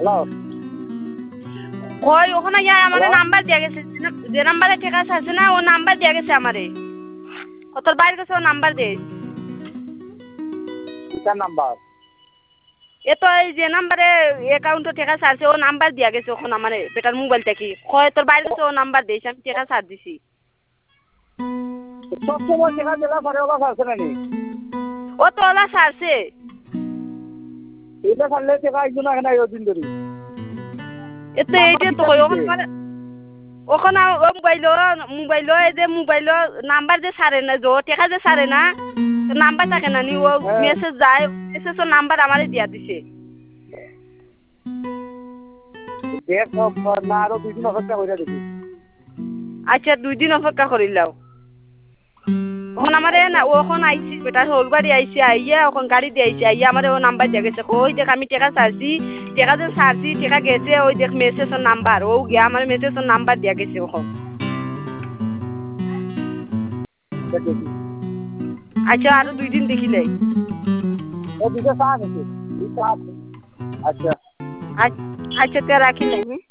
কই ওখানে যাই আমারে নাম্বার দিয়ে গেছে যে নাম্বারে টেকা আছে না ও নাম্বার দিয়ে গেছে আমারে ও তোর বাইরে গেছে ও নাম্বার দে কিটা নাম্বার এ তো এই যে নাম্বারে অ্যাকাউন্টে টেকা আছে ও নাম্বার দিয়ে গেছে ওখানে আমারে বেটার মোবাইল থেকে কয় তোর বাইরে গেছে ও নাম্বার দিয়েছে আমি টেকা ছাড় দিছি সবসময় টেকা দিলা পরে ওলা আছে নাকি ও তো ওলা ছাড়ছে এটা ছাড়লে টেকা আইতো না এখানে ওই দিন ধরে এতো এইটা তো ওখানে মানে ওখানে ও মোবাইল এই যে মোবাইল নাম্বার যে ছাড়ে না যে টেকা যে ছাড়ে না নাম্বার থাকে না নি ও মেসেজ যায় মেসেজের নাম্বার আমারে দিয়া দিছে দেখ না আরো 2 দিন অপেক্ষা করে দেখি আচ্ছা 2 দিন অপেক্ষা করিলাও ওখানে আমারে না ওখানে আইছি বেটার হলবাড়ি আইছি আইয়া ওখানে গাড়ি দিয়ে আইছি আইয়া আমারে ও নাম্বার দিয়ে গেছে ওই দেখ আমি টেকা ছাড়ছি টেকা যে ছাড়ছি টেকা গেছে ওই দেখ মেসেজের নাম্বার ও গিয়া আমার মেসেজের নাম্বার দিয়ে গেছে ওখানে আচ্ছা আরো 2 দিন দেখিলে ও দিকে চা আছে আচ্ছা আচ্ছা তে রাখিলে